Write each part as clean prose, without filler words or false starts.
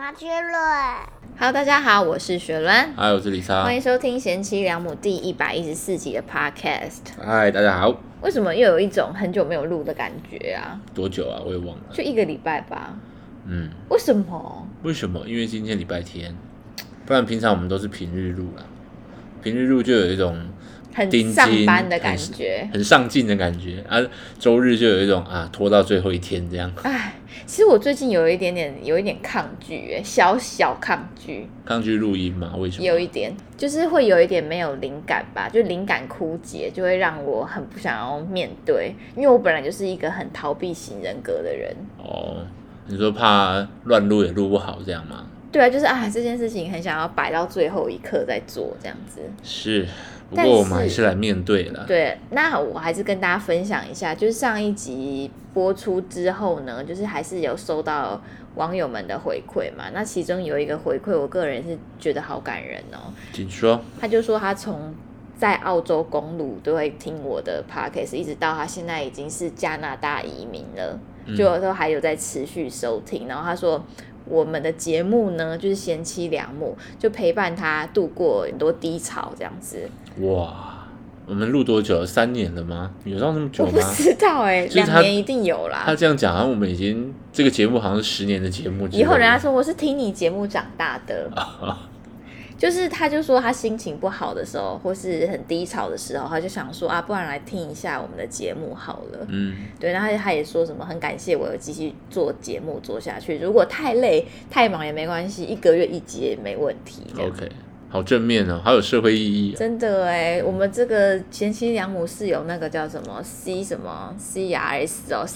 花之论。 Hello， 大家好，我是雪伦， 嗨，我是李莎， 欢迎收听贤妻良母第114集的 Podcast。 嗨，大家好。 为什么又有一种很久没有录的感觉啊？ 多久啊？我也忘了。 就1个礼拜吧。为什么？ 为什么？因为今天礼拜天，不然平常我们都是平日录啦。平日录就有一种很上班的感觉， 很上进的感觉啊。周日就有一种拖到最后一天这样。 哎，其实我最近有一点抗拒，小抗拒。 抗拒录音嘛？为什么？ 有一点，就是会有一点没有灵感吧，就灵感枯竭，就会让我很不想要面对，因为我本来就是一个很逃避型人格的人。 哦，你说怕乱录也录不好这样吗？ 对啊，就是这件事情很想要摆到最后一刻再做这样子。 是，不过我们还是来面对啦。 对，那我还是跟大家分享一下，就是上一集播出之后呢，就是还是有收到网友们的回馈嘛。那其中有一个回馈，我个人是觉得好感人哦。 请说。 他就说他从在澳洲公路都会听我的 podcast， 一直到他现在已经是加拿大移民了，就都还有在持续收听。然后他说，我们的节目呢，就是贤妻良母，就陪伴他度过很多低潮，这样子。 哇，我们录多久了？3年了吗？有到那么久吗？ 我不知道2年一定有啦。 他这样讲，好像我们已经这个节目好像是10年的节目。 以后人家说我是听你节目长大的。就是他就说他心情不好的时候，或是很低潮的时候，他就想说不然来听一下我们的节目好了。对，然后他也说什么很感谢我有继续做节目做下去，如果太累太忙也没关系，1个月1集也没问题。 OK， 好正面哦，好有社会意义哦。 真的我们这个贤妻良母是有那个叫什么 CRS 哦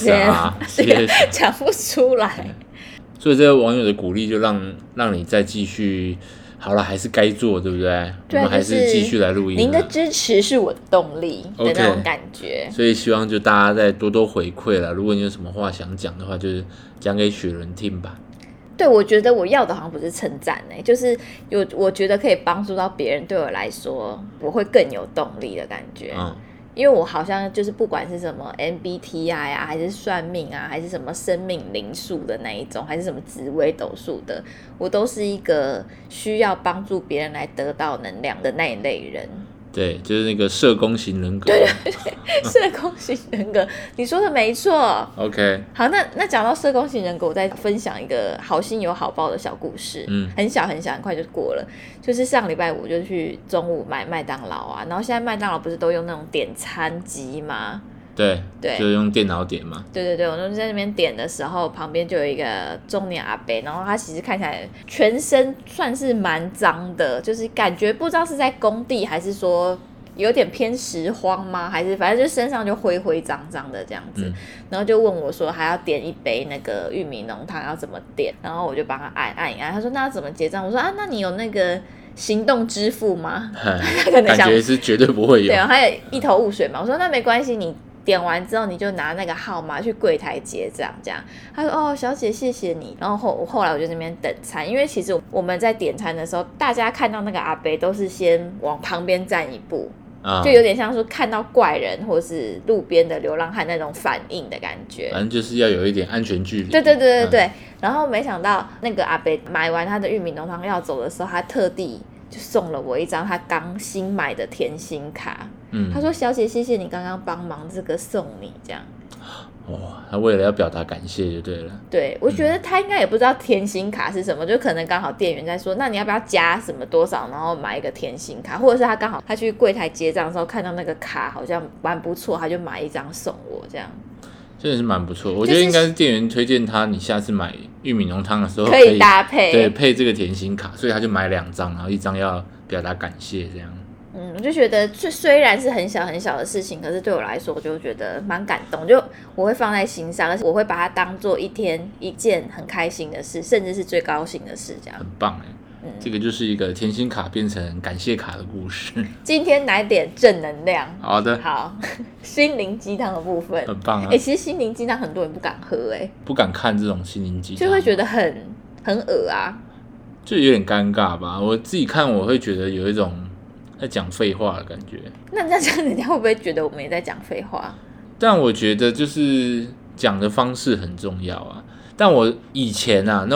CSR 讲不出来。 所以这个网友的鼓励就让你再继续。好了，还是该做，对不对？ 对， 我们还是继续来录音。 您的支持是我的动力的那种感觉。 所以希望就大家再多多回馈啦。如果你有什么话想讲的话，就是讲给雪伦听吧。 对，我觉得我要的好像不是称赞就是我觉得可以帮助到别人，对我来说我会更有动力的感觉。因为我好像就是不管是什么 MBTI 还是算命还是什么生命灵数的那一种，还是什么紫微斗数的，我都是一个需要帮助别人来得到能量的那一类人。 对，就是那个社工型人格。 对，社工型人格，你说的没错。 OK， 好，那讲到社工型人格，我再分享一个好心有好报的小故事。很小，很快就过了。就是上礼拜五就去中午买麦当劳然后现在麦当劳不是都用那种点餐机吗？对， 就用电脑点嘛。 对，我就在那边点的时候，旁边就有一个中年阿伯，然后他其实看起来全身算是蛮脏的，就是感觉不知道是在工地还是说有点偏拾荒吗？还是反正就身上就灰灰脏脏的这样子。然后就问我说还要点一杯那个玉米浓汤要怎么点，然后我就帮他按一按，他说那要怎么结账？我说那你有那个行动支付吗？ 感觉是绝对不会有。 对，他也一头雾水嘛。我说那没关系，你点完之后你就拿那个号码去柜台结账，这样。他说小姐谢谢你。然后后来我就在那边等餐，因为其实我们在点餐的时候，大家看到那个阿伯都是先往旁边站一步，就有点像说看到怪人或是路边的流浪汉那种反应的感觉。 反正就是要有一点安全距离。 对。然后没想到那个阿伯买完他的玉米浓汤要走的时候，他特地就送了我一张他刚新买的甜心卡。他说小姐谢谢你刚刚帮忙，这个送你这样。 他为了要表达感谢就对了。 对，我觉得他应该也不知道甜心卡是什么，就可能刚好店员在说那你要不要加什么多少，然后买一个甜心卡，或者是他刚好他去柜台结账的时候看到那个卡好像蛮不错，他就买一张送我这样。 真的是蛮不错，我觉得应该是店员推荐他，你下次买玉米浓汤的时候可以搭配， 对，配这个甜心卡，所以他就买2张，然后1张要表达感谢这样。 我就觉得虽然是很小很小的事情，可是对我来说我就觉得蛮感动，就我会放在心上，而且我会把它当做一天一件很开心的事，甚至是最高兴的事这样。 很棒这个就是一个甜心卡变成感谢卡的故事。 今天来点正能量。 好的， 好，心灵鸡汤的部分很棒其实心灵鸡汤很多人不敢喝不敢看这种心灵鸡汤， 就会觉得很恶就有点尴尬吧。我自己看我会觉得有一种在讲废话的感觉。 那这样人家会不会觉得我们也在讲废话？ 但我觉得就是讲的方式很重要但我以前那种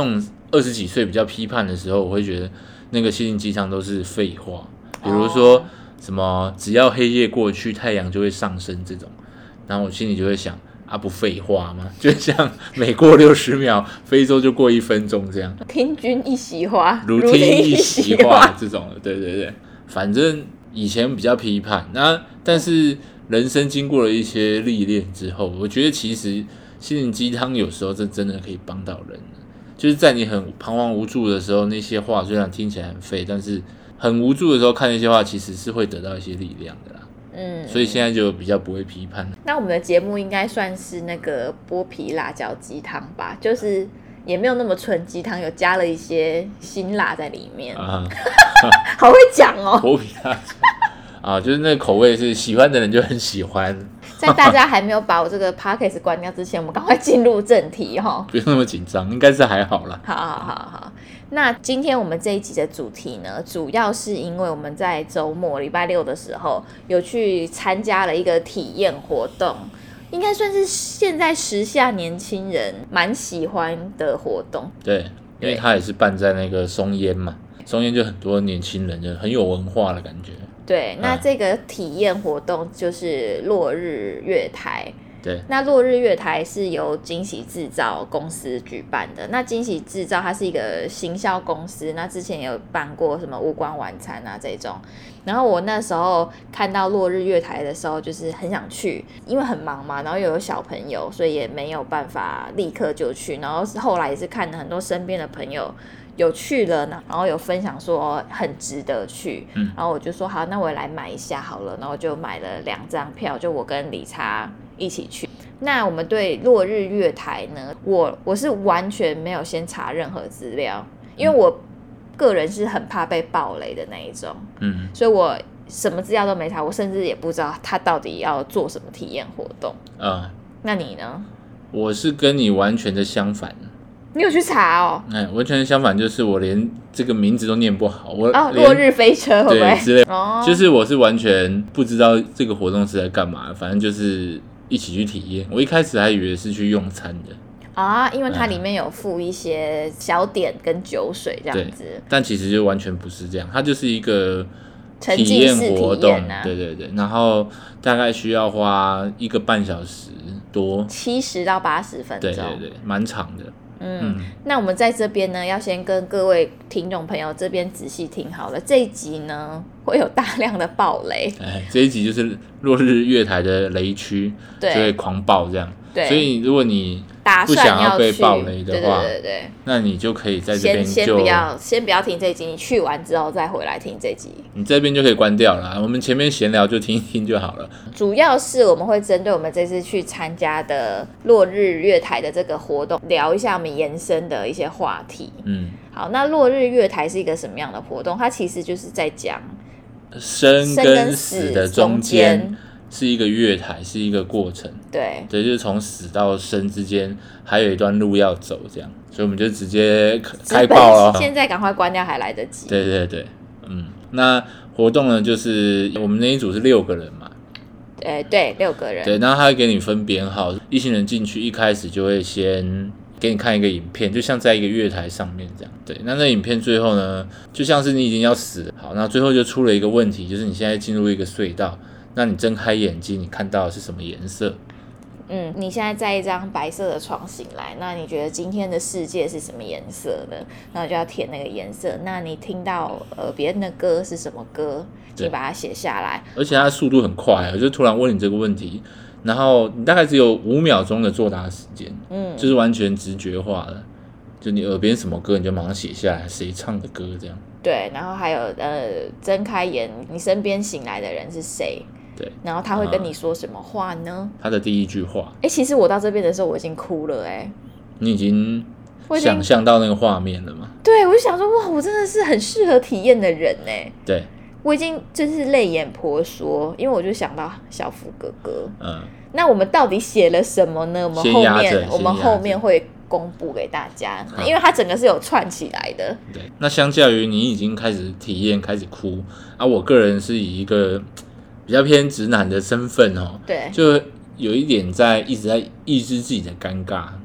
20几岁比较批判的时候，我会觉得那个心灵鸡汤都是废话，比如说什么只要黑夜过去，太阳就会上升这种，然后我心里就会想啊，不废话吗？就像每过60秒，非洲就过1分钟这样。 听君一席话， 如听一席话这种的，对对对，反正以前比较批判，但是人生经过了一些历练之后，我觉得其实心灵鸡汤有时候这真的可以帮到人，就是在你很彷徨无助的时候，那些话虽然听起来很废，但是很无助的时候看那些话，其实是会得到一些力量的啦。所以现在就比较不会批判。 那我们的节目应该算是那个剥皮辣椒鸡汤吧，就是也没有那么纯鸡汤，有加了一些辛辣在里面啊，好会讲哦。 剥皮辣椒啊，就是那个口味是喜欢的人就很喜欢。 在大家还没有把我这个 podcast 关掉之前，我们赶快进入正题哈。 不用那么紧张，应该是还好啦。 好。那今天我们这一集的主题呢，主要是因为我们在周末礼拜六的时候有去参加了一个体验活动，应该算是现在时下年轻人蛮喜欢的活动。 对，因为它也是办在那个松烟嘛，松烟就很多年轻人就很有文化的感觉。 对，那这个体验活动就是落日月台。 对， 那落日月台是由惊喜制造公司举办的。那惊喜制造它是一个行销公司，那之前也有办过什么无关晚餐啊这种。然后我那时候看到落日月台的时候，就是很想去，因为很忙嘛，然后又有小朋友，所以也没有办法立刻就去。然后后来也是看了很多身边的朋友有去了，然后有分享说很值得去，然后我就说好，那我也来买一下好了，然后就买了2张票，就我跟理查一起去。那我们对落日月台呢，我是完全没有先查任何资料，因为我个人是很怕被爆雷的那一种，所以我什么资料都没查，我甚至也不知道他到底要做什么体验活动。那你呢？ 我是跟你完全的相反。 你有去查哦？ 完全相反，就是我连这个名字都念不好。 落日飞车会不会？ 对，之类就是我是完全不知道这个活动是在干嘛，反正就是一起去体验。我一开始还以为是去用餐的啊，因为它里面有附一些小点跟酒水这样子， 但其实就完全不是这样，它就是一个体验活动，对对对，然后大概需要花1个半小时多 ，70到80分钟， 对对对，蛮长的。 那我们在这边呢，要先跟各位听众朋友这边仔细听好了，这一集呢会有大量的爆雷， 这一集就是落日月台的雷区，就会狂爆这样。对，所以如果你不想要被爆雷的话， 对， 那你就可以在这边先不要听这一集，你去完之后再回来听这集， 你这边就可以关掉了。我们前面闲聊就听一听就好了。 主要是我们会针对我们这次去参加的落日月台的这个活动，聊一下我们延伸的一些话题。好，那落日月台是一个什么样的活动？它其实就是在讲生跟死的中间是一个月台，是一个过程。对，就是从死到生之间还有一段路要走，这样，所以我们就直接开爆了。 现在赶快关掉还来得及。 对对对，那活动呢，就是我们那一组是6个人嘛。 对，6个人。 对，然后他会给你分编号，一行人进去一开始就会先给你看一个影片，就像在一个月台上面这样。对，那影片最后呢，就像是你已经要死了。好，那最后就出了一个问题，就是你现在进入一个隧道。那你睁开眼睛，你看到的是什么颜色？ 你现在在一张白色的床醒来，那你觉得今天的世界是什么颜色的？然后就要填那个颜色。那你听到别人的歌是什么歌？你把它写下来。 而且它的速度很快，就突然问你这个问题，然后你大概只有5秒钟的作答时间，就是完全直觉化的，就你耳边什么歌，你就马上写下来，谁唱的歌这样。 对，然后还有睁开眼，你身边醒来的人是谁？对，然后他会跟你说什么话呢？ 他的第一句话。 其实我到这边的时候我已经哭了你已经想象到那个画面了吗？ 对，我就想说哇，我真的是很适合体验的人对， 我已经就是泪眼婆娑，因为我就想到小福哥哥。那我们到底写了什么呢？我们后面会公布给大家，因为它整个是有串起来的。 对，那相较于你已经开始体验开始哭我个人是以一个比较偏直男的身份对， 就有一点一直在抑制自己的尴尬。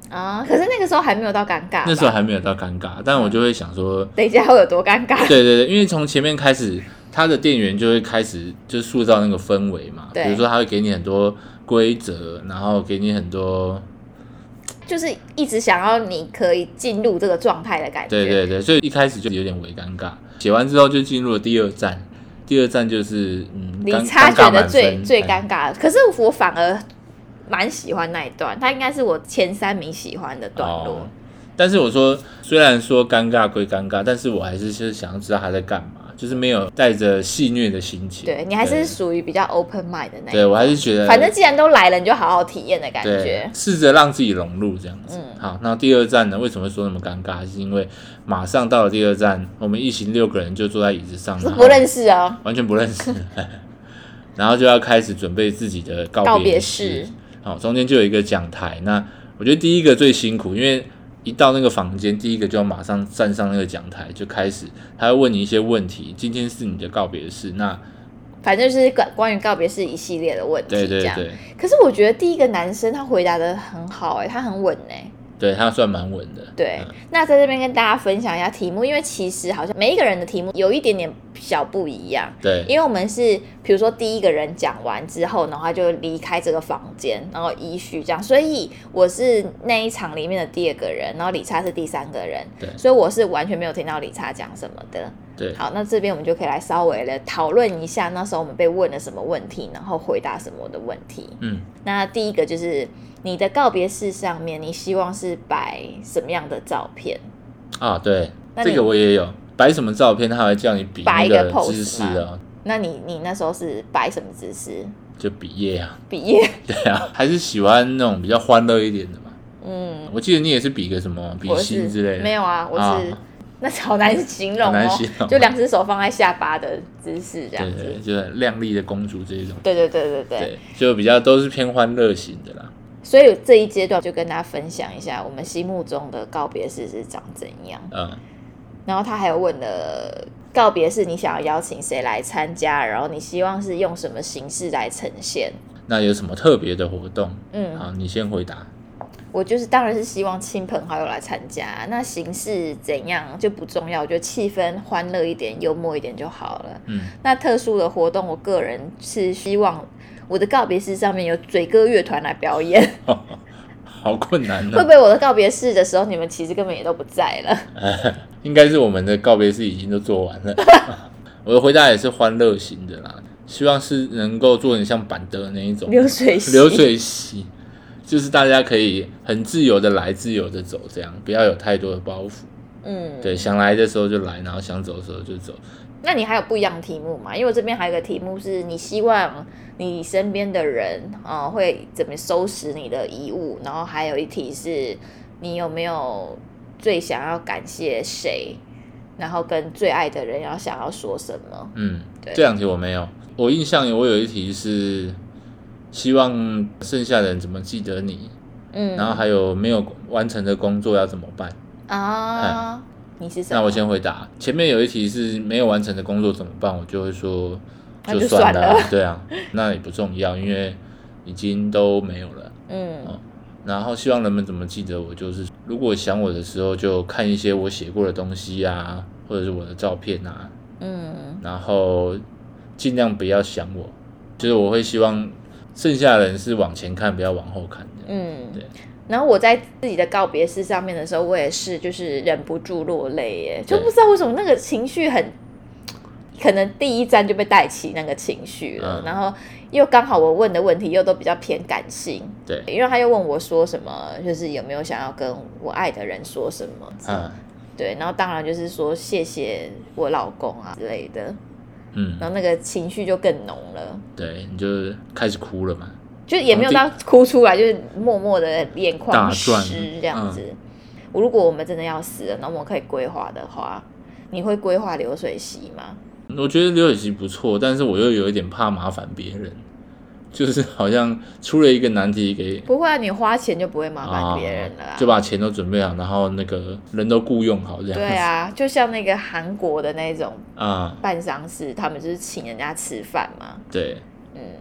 啊，可是那个时候还没有到尴尬吧， 那时候还没有到尴尬，但我就会想说， 等一下会有多尴尬？ 对对对，因为从前面开始，他的店员就会开始就塑造那个氛围嘛，比如说他会给你很多规则，然后给你很多， 就是一直想要你可以进入这个状态的感觉。 对对对，所以一开始就有点微尴尬。写完之后就进入了第二站，第二站就是理查觉得最尴尬的，可是我反而蛮喜欢那一段，它应该是我前3名喜欢的段落。 但是我说，虽然说尴尬归尴尬，但是我还是想要知道他在干嘛，就是没有带着戏谑的心情。 对，你还是属于比较 open mind 的那一种。 对，我还是觉得， 反正既然都来了，你就好好体验的感觉。 试着让自己融入这样子。好，那第二站呢？为什么说那么尴尬？是因为马上到了第二站，我们一行6个人就坐在椅子上， 不认识哦， 完全不认识。然后就要开始准备自己的告别式。好，中间就有一个讲台。那我觉得第一个最辛苦，因为一到那个房间，第一个就要马上站上那个讲台，就开始他会问你一些问题。今天是你的告别式，那反正就是关于告别式一系列的问题。 对对对。 可是我觉得第一个男生他回答的很好，他很稳对，他算蛮稳的。 对，那在这边跟大家分享一下题目，因为其实好像每一个人的题目有一点点小不一样。 对， 因为我们是比如说第一个人讲完之后，然后他就离开这个房间，然后依序这样，所以我是那一场里面的第2个人，然后理查是第3个人。 对， 所以我是完全没有听到理查讲什么的。 对， 好，那这边我们就可以来稍微的讨论一下那时候我们被问了什么问题，然后回答什么的问题。那第一个就是你的告别式上面，你希望是摆什么样的照片啊？对，这个我也有摆什么照片，他会叫你比那个姿势啊。 那你那时候是摆什么姿势？ 就比耶啊， 比耶。 对啊，还是喜欢那种比较欢乐一点的嘛。我记得你也是比个什么比心之类的。 没有啊，我是。那好难形容哦，就2只手放在下巴的姿势这样子， 对，就是靓丽的公主这一种。 对， 就比较都是偏欢乐型的啦。 所以这一阶段就跟大家分享一下我们心目中的告别式是长怎样。然后他还有问了告别式你想要邀请谁来参加，然后你希望是用什么形式来呈现？ 那有什么特别的活动？好，你先回答。 我就是当然是希望亲朋好友来参加，那形式怎样就不重要，我觉得气氛欢乐一点、幽默一点就好了。那特殊的活动，我个人是希望我的告别式上面有嘴歌乐团来表演。 好困难哦。 会不会我的告别式的时候，你们其实根本也都不在了？ 应该是我们的告别式已经都做完了。我的回答也是欢乐型的啦，希望是能够做成像板德那一种流水席。 就是大家可以很自由的来，自由的走，这样不要有太多的包袱。对，想来的时候就来，然后想走的时候就走。 那你还有不一样的题目吗？因为我这边还有一个题目是你希望你身边的人会怎么收拾你的遗物，然后还有一题是你有没有最想要感谢谁，然后跟最爱的人要想要说什么。 这2题我没有。我印象我有一题是希望剩下的人怎么记得你，然后还有没有完成的工作要怎么办啊？你是什么？ 那我先回答。前面有一题是没有完成的工作怎么办，我就会说就算了。对啊，那也不重要，因为已经都没有了。然后希望人们怎么记得我，就是如果想我的时候，就看一些我写过的东西啊，或者是我的照片啊。然后尽量不要想我，就是我会希望剩下的人是往前看，不要往后看的。对。 然后我在自己的告别式上面的时候，我也是就是忍不住落泪耶，就不知道为什么那个情绪很，可能第一站就被带起那个情绪了。然后又刚好我问的问题又都比较偏感性。 对， 因为他又问我说什么，就是有没有想要跟我爱的人说什么。对，然后当然就是说谢谢我老公啊之类的。然后那个情绪就更浓了。 对，你就开始哭了嘛。 就也没有到哭出来，就是默默的眼眶湿这样子。如果我们真的要死了，那我们可以规划的话，你会规划流水席吗？ 我觉得流水席不错，但是我又有一点怕麻烦别人，就是好像出了一个难题给。 不会啊，你花钱就不会麻烦别人了啦。 就把钱都准备好，然后那个人都雇用好这样子。 对啊，就像那个韩国的那种办丧事，他们就是请人家吃饭嘛。 对。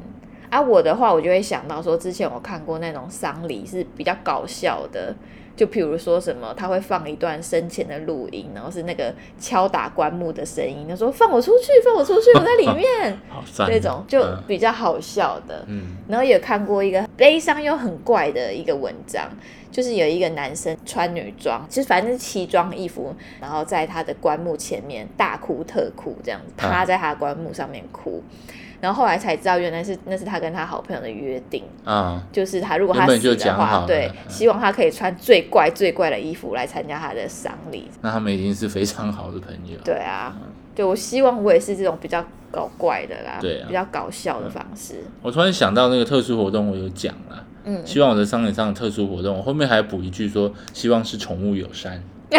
啊，我的话我就会想到说，之前我看过那种丧礼是比较搞笑的，就譬如说什么他会放一段生前的录音，然后是那个敲打棺木的声音，他说放我出去，放我出去，我在里面好赞， 这种就比较好笑的。 嗯， 然后也看过一个悲伤又很怪的一个文章，就是有一个男生穿女装，就是反正是奇装异服，然后在他的棺木前面大哭特哭，这样子趴在他的棺木上面哭。然后后来才知道，原来那是他跟他好朋友的约定啊，就是他如果他死的话，对，希望他可以穿最怪的衣服来参加他的丧礼。 那他们一定是非常好的朋友。 对啊，对，我希望我也是这种比较搞怪的啦， 对啊， 比较搞笑的方式。 我突然想到那个特殊活动，我有讲啦，希望我的丧礼上的特殊活动，我后面还补一句说，希望是宠物友善。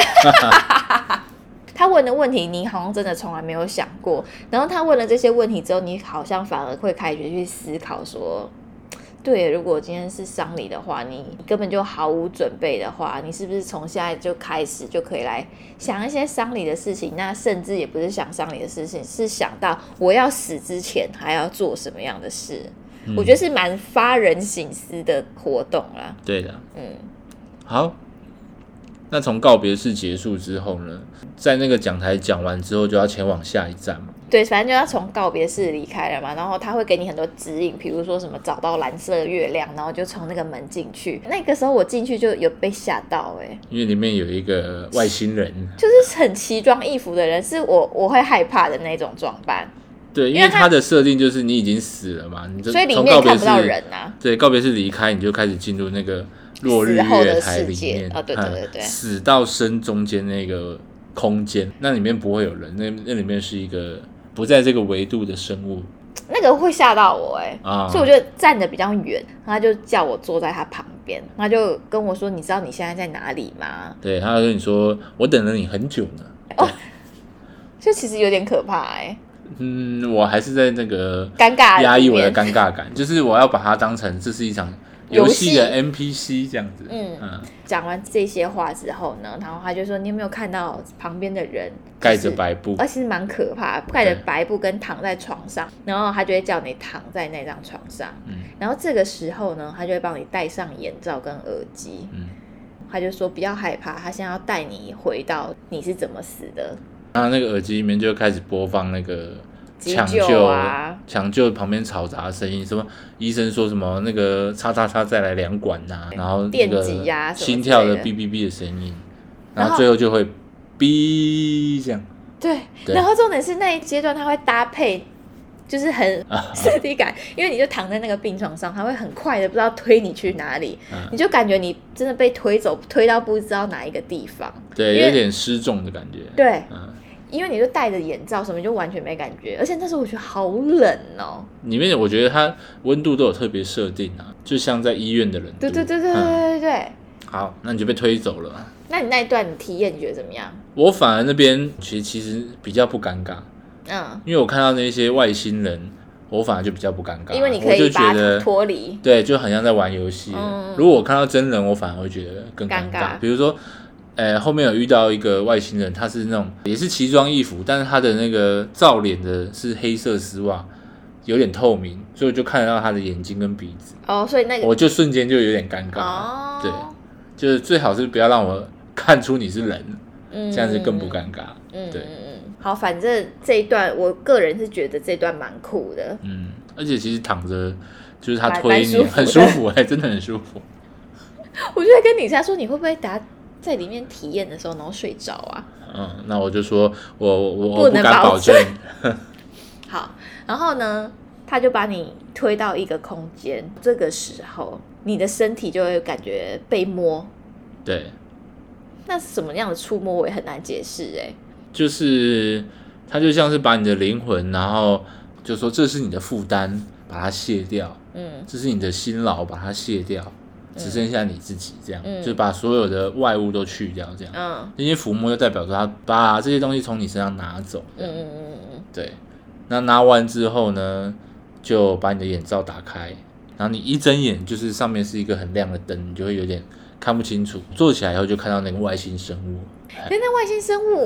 他问的问题你好像真的从来没有想过，然后他问了这些问题之后，你好像反而会开始去思考说，对，如果今天是丧礼的话，你根本就毫无准备的话，你是不是从现在就开始就可以来想一些丧礼的事情？那甚至也不是想丧礼的事情，是想到我要死之前还要做什么样的事。我觉得是蛮发人省思的活动啦。 对的，好。那从告别式结束之后呢，在那个讲台讲完之后，就要前往下一站嘛。 对，反正就要从告别式离开了嘛，然后他会给你很多指引，比如说什么找到蓝色月亮，然后就从那个门进去。那个时候我进去就有被吓到因为里面有一个外星人， 就是很奇装异服的人，是我会害怕的那种装扮。 对，因为他的设定就是你已经死了嘛，你就所以里面看不到人啊。 对，告别式离开，你就开始进入那个落日月台里面， 对， 死到生中间那个空间，那里面不会有人，那里面是一个不在这个维度的生物， 那个会吓到我所以我就站得比较远，他就叫我坐在他旁边，他就跟我说：“你知道你现在在哪里吗？” 对，他跟你说：“我等了你很久呢。” 就其实有点可怕我还是在那个尴尬压抑我的尴尬感，就是我要把它当成这是一场游戏的 NPC 这样子。讲完这些话之后呢，然后他就说：“你有没有看到旁边的人盖着白布？ 而且蛮可怕，盖着白布跟躺在床上，然后他就会叫你躺在那张床上。然后这个时候呢，他就会帮你戴上眼罩跟耳机。他就说不要害怕，他现在要带你回到你是怎么死的。” 然后那个耳机里面就开始播放那个抢救旁边嘈杂的声音，什么医生说什么那个叉叉叉再来2管然后那个心跳的哔哔哔的声音，然后最后就会哔这样。 对，然后重点是那一阶段它会搭配，就是很刺激感，因为你就躺在那个病床上，它会很快的不知道推你去哪里，你就感觉你真的被推走，推到不知道哪一个地方。 对，有点失重的感觉。 对。因为你就戴着眼罩什么就完全没感觉，而且那时候我觉得好冷里面我觉得它温度都有特别设定就像在医院的冷度。 对。 好，那你就被推走了。 那你那一段你体验你觉得怎么样？ 我反而那边其实比较不尴尬，因为我看到那些外星人，我反而就比较不尴尬， 因为你可以把它脱离。 对，就很像在玩游戏。如果我看到真人，我反而会觉得更尴尬。比如说。后面有遇到一个外星人，他是那种也是奇装异服，但是他的那个罩脸的是黑色丝袜，有点透明，所以我就看得到他的眼睛跟鼻子。 所以那个我就瞬间就有点尴尬。对，就是最好是不要让我看出你是人，这样子更不尴尬。对， 好，反正这一段我个人是觉得这段蛮酷的。 而且其实躺着就是他推你很舒服，真的很舒服。 我就在跟你说，你会不会打？在里面体验的时候，然后睡着啊？ 那我就说我不敢保证。 好，然后呢，他就把你推到一个空间，这个时候你的身体就会感觉被摸。 对， 那什么样的触摸我也很难解释就是他就像是把你的灵魂，然后就说这是你的负担，把它卸掉。这是你的辛劳，把它卸掉。只剩下你自己，这样，就把所有的外物都去掉，这样。因为抚摸就代表说他把这些东西从你身上拿走。对。那拿完之后呢，就把你的眼罩打开，然后你一睁眼，就是上面是一个很亮的灯，你就会有点看不清楚。坐起来以后就看到那个外星生物。 那外星生物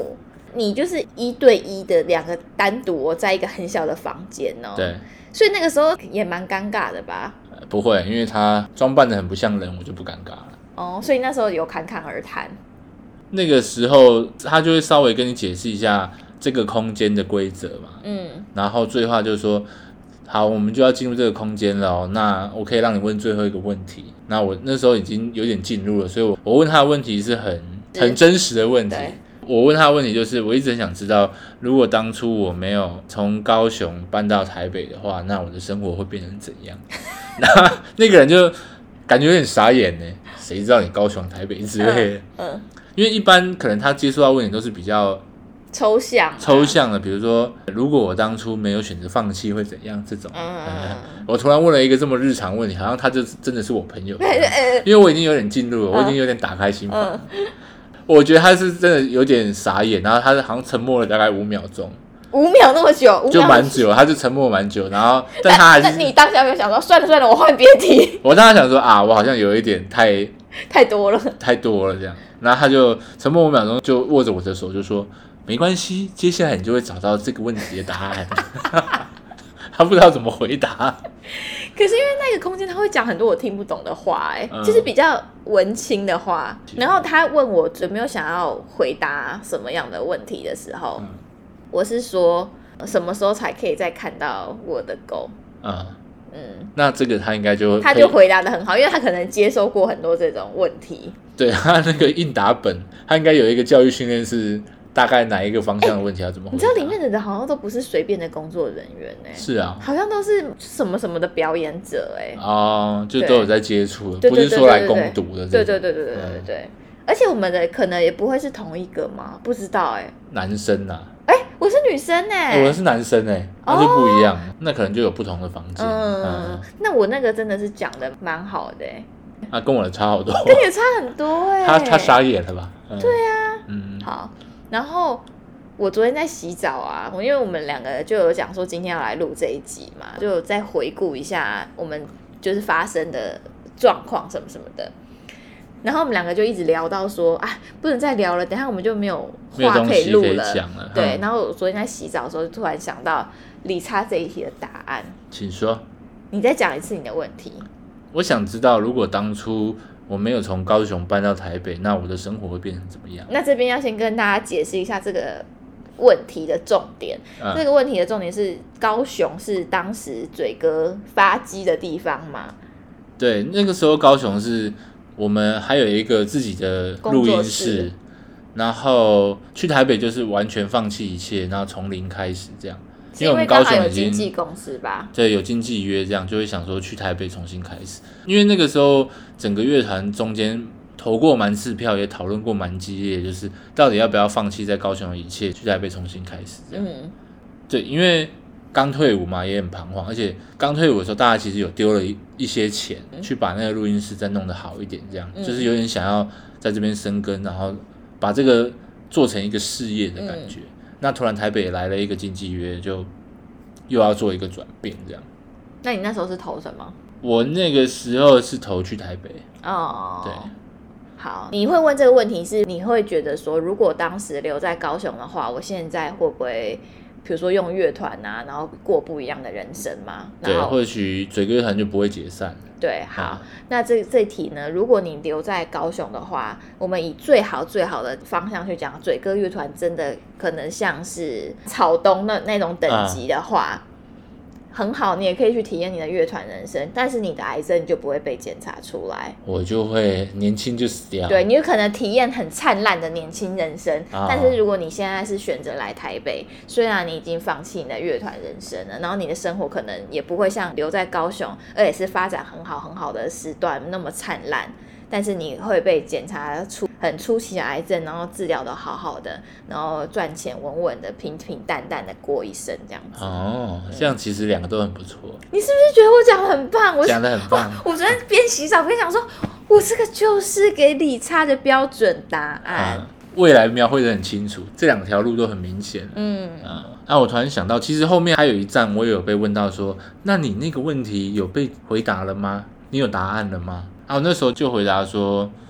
你就是1对1的2个单独在一个很小的房间哦。 对， 所以那个时候也蛮尴尬的吧？ 不会，因为他装扮的很不像人，我就不尴尬了。 哦，所以那时候有侃侃而谈。 那个时候他就会稍微跟你解释一下这个空间的规则嘛，然后最后就是说，好，我们就要进入这个空间了哦，那我可以让你问最后一个问题。那我那时候已经有点进入了，所以我问他的问题是很真实的问题。我问他的问题就是，我一直很想知道，如果当初我没有从高雄搬到台北的话，那我的生活会变成怎样？那个人就感觉有点傻眼呢，谁知道你高雄台北之类的。因为一般可能他接触到问题都是比较抽象的，比如说如果我当初没有选择放弃会怎样这种。我突然问了一个这么日常问题，好像他就真的是我朋友，因为我已经有点进入了，我已经有点打开心房。我觉得他是真的有点傻眼，然后他好像沉默了大概5秒钟。 5秒那么久， 就蛮久，他就沉默蛮久，然后但他还是你当下有想说算了，我换别题。 我当时想说啊，我好像有一点太多了这样，然后他就沉默5秒钟，就握着我的手就说没关系，接下来你就会找到这个问题的答案。他不知道怎么回答。 可是因为那个空间他会讲很多我听不懂的话，就是比较文青的话。然后他问我有没有想要回答什么样的问题的时候，我是说什么时候才可以再看到我的狗。那这个他应该他就回答得很好，因为他可能接收过很多这种问题。 对，他那个应答本，他应该有一个教育训练是大概哪一个方向的问题要怎么回答。 你知道里面的人好像都不是随便的工作人员是啊， 好像都是什么什么的表演者就都有在接触，不是说来攻读的。 对。而且我们的可能也不会是同一个嘛，不知道男生啊， 我是女生我是男生那就不一样，那可能就有不同的房间。 那我那个真的是讲的蛮好的跟我的差好多， 跟你的差很多他傻眼了吧？ 对啊，好，然后我昨天在洗澡啊，因为我们2个就有讲说今天要来录这一集嘛，就再回顾一下我们就是发生的状况什么什么的。然后我们2个就一直聊到说不能再聊了，等一下我们就没有话可以录了。对，然后我昨天在洗澡的时候就突然想到理查这一题的答案， 请说。 你再讲一次你的问题。 我想知道，如果当初我没有从高雄搬到台北，那我的生活会变成怎么样？ 那这边要先跟大家解释一下这个问题的重点。这个问题的重点是高雄是当时嘴哥发迹的地方嘛？ 对，那个时候高雄是我们还有一个自己的录音室，然后去台北就是完全放弃一切，然后从零开始这样。因为我们高雄已经有经纪公司吧， 对，有经纪约，这样就会想说去台北重新开始。因为那个时候整个乐团中间投过蛮次票，也讨论过蛮激烈，就是到底要不要放弃在高雄的一切，去台北重新开始这样。对，因为刚退伍嘛，也很彷徨，而且刚退伍的时候，大家其实有丢了一些钱去把那个录音室再弄得好一点，这样就是有点想要在这边生根，然后把这个做成一个事业的感觉。那突然台北来了一个经纪约，就又要做一个转变，这样。 那你那时候是投什么？ 我那个时候是投去台北。对。 好，你会问这个问题是你会觉得说，如果当时留在高雄的话，我现在会不会，比如说用乐团然后过不一样的人生嘛？ 对，或许嘴哥乐团就不会解散。 对，好，那这题呢？如果你留在高雄的话，我们以最好的方向去讲，嘴哥乐团真的可能像是草东那种等级的话，很好，你也可以去体验你的乐团人生，但是你的癌症就不会被检查出来， 我就会年轻就死掉。 对，你有可能体验很灿烂的年轻人生，但是如果你现在是选择来台北，虽然你已经放弃你的乐团人生了，然后你的生活可能也不会像留在高雄，而且是发展很好的时段那么灿烂，但是你会被检查出很初期的癌症，然后治疗的好的，然后赚钱稳稳的平平淡淡的过一生这样子。 这样其实2个都很不错。 你是不是觉得我讲得很棒？ 我讲得很棒。 我昨天边洗澡边想说，我这个就是给理查的标准答案。 未来描绘得很清楚，这2条路都很明显。我突然想到，其实后面还有一站，我也有被问到说，那你那个问题有被回答了吗？你有答案了吗？我那时候就回答说，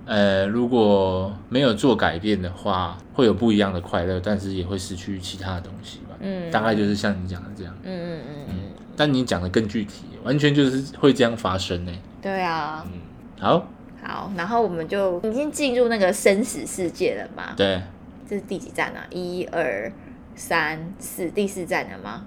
如果没有做改变的话，会有不一样的快乐，但是也会失去其他的东西吧。大概就是像你讲的这样。但你讲的更具体，完全就是会这样发生呢。 对啊。 好， 然后我们就已经进入那个生死世界了嘛。 对。 这是第几站啊？1、2、3、4，第4站了吗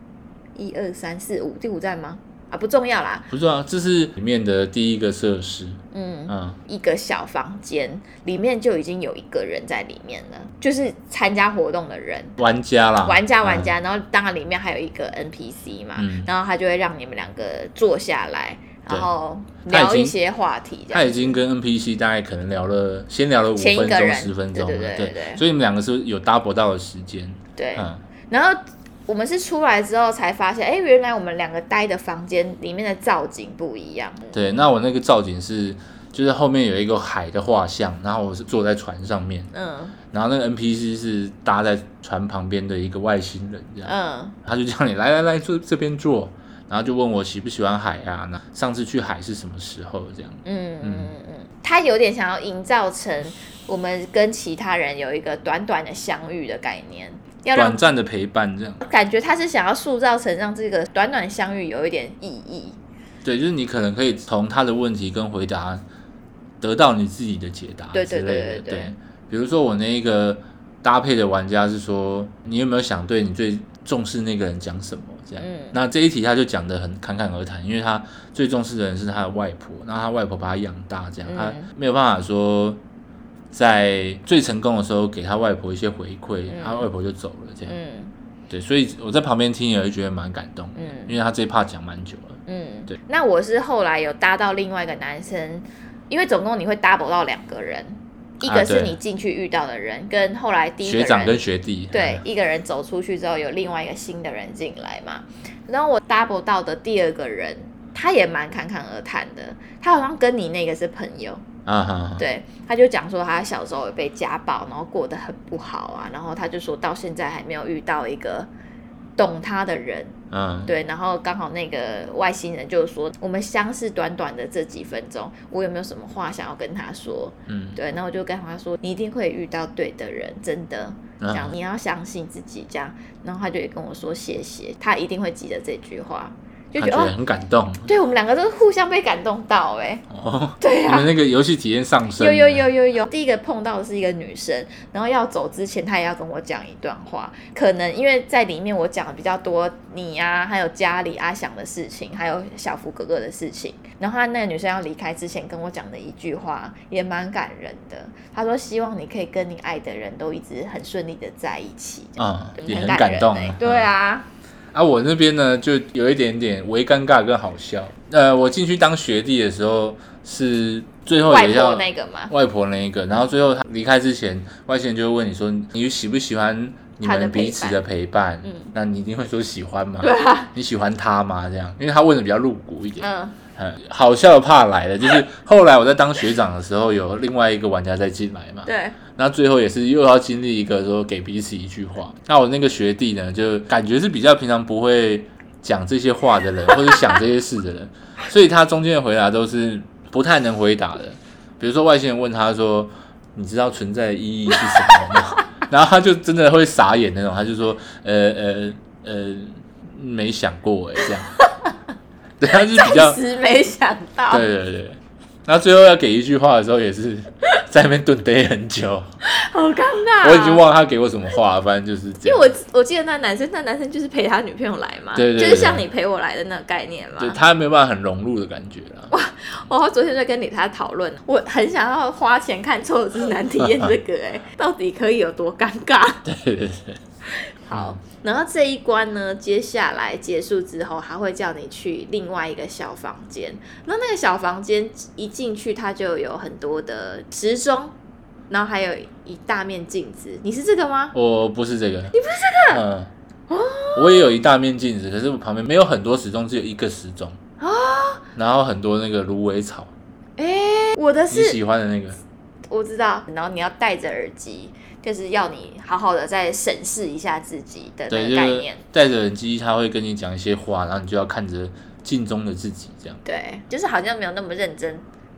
？1、2、3、4、5，第5站吗？不重要啦， 不重要，这是里面的第一个设施。 一个小房间里面就已经有一个人在里面了，就是参加活动的人， 玩家啦， 玩家。然后当然里面还有一个 NPC 嘛，然后他就会让你们两个坐下来，然后聊一些话题。 他已经跟 NPC 大概可能先聊了5分钟、10分钟，对，所以你们两个是有 double 到的时间。 对，然后我们是出来之后才发现，原来我们两个待的房间里面的造景不一样。 对，那我那个造景就是后面有一个海的画像，然后我是坐在船上面，然后那个 NPC 是搭在船旁边的一个外星人，这样，他就叫你来坐这边坐，然后就问我喜不喜欢海啊？那上次去海是什么时候？这样， 他有点想要营造成我们跟其他人有一个短短的相遇的概念。 短暂的陪伴，这样感觉他是想要塑造成让这个短短相遇有一点意义。 对，就是你可能可以从他的问题跟回答得到你自己的解答之类的。对，比如说我那一个搭配的玩家是说，你有没有想对你最重视那个人讲什么？这样，那这一题他就讲得很侃侃而谈，因为他最重视的人是他的外婆，然后他外婆把他养大，这样，他没有办法说在最成功的时候给他外婆一些回馈，他外婆就走了，这样。对，所以我在旁边听也会觉得蛮感动，因为他这一 part 讲蛮久了。对。 那我是后来有搭到另外一个男生，因为总共你会 double 到2个人，一个是你进去遇到的人，跟后来第一个人学长跟学弟， 对，一个人走出去之后有另外一个新的人进来嘛。然后我 double 到的第2个人，他也蛮侃侃而谈的，他好像跟你那个是朋友。对，他就讲说他小时候有被家暴，然后过得很不好啊，然后他就说到现在还没有遇到一个懂他的人。对，然后刚好那个外星人就说我们相识短短的这几分钟，我有没有什么话想要跟他说？对，然后我就跟他说你一定会遇到对的人，真的，这样你要相信自己，这样。然后他就也跟我说谢谢，他一定会记得这句话。就觉得很感动， 对，我们2个都互相被感动到。对啊， 你们那个游戏体验上升。 有。第一个碰到的是一个女生，然后要走之前她也要跟我讲一段话，可能因为在里面我讲的比较多你啊，还有家里阿翔的事情，还有小福哥哥的事情，然后她那个女生要离开之前跟我讲的一句话也蛮感人的，她说希望你可以跟你爱的人都一直很顺利的在一起。 也很感动。 对啊。 我那边呢就有一点点微尴尬跟好笑。我进去当学弟的时候是最后也要外婆那个嘛， 外婆那一个，然后最后他离开之前，外星人就会问你说你喜不喜欢你们彼此的陪伴？那你一定会说喜欢嘛？ 对啊。 你喜欢他吗？这样，因为他问的比较露骨一点。好笑的怕来了，就是后来我在当学长的时候，有另外一个玩家再进来嘛。 对。 那最后也是又要经历一个说给彼此一句话。那我那个学弟呢，就感觉是比较平常不会讲这些话的人，或者想这些事的人，所以他中间的回答都是不太能回答的。比如说外星人问他说：“你知道存在的意义是什么吗？”然后他就真的会傻眼那种，他就说：“没想过这样。”对，他是比较暂时没想到。 对。然后最后要给一句话的时候，也是在那边蹲待很久， 好尴尬。 我已经忘了他给我什么话，反正就是这样。 因为我记得那男生就是陪他女朋友来嘛， 对， 就是像你陪我来的那个概念嘛。 对，他没有办法很融入的感觉啦。 哇，我昨天在跟他讨论，我很想要花钱看臭直男体验这个，到底可以有多尴尬？ 对。 好，然后这一关呢，接下来结束之后，还会叫你去另外一个小房间。那个小房间一进去，它就有很多的时钟，然后还有一大面镜子。你是这个吗？ 我不是这个。 你不是这个？ 我也有一大面镜子，可是我旁边没有很多时钟，只有一个时钟。然后很多那个芦苇草。 我的是你喜欢的那个。 我知道，然后你要戴着耳机。就是要你好好的再审视一下自己的那个概念。 戴着耳机，他会跟你讲一些话，然后你就要看着镜中的自己，这样。 对，就是好像没有那么认真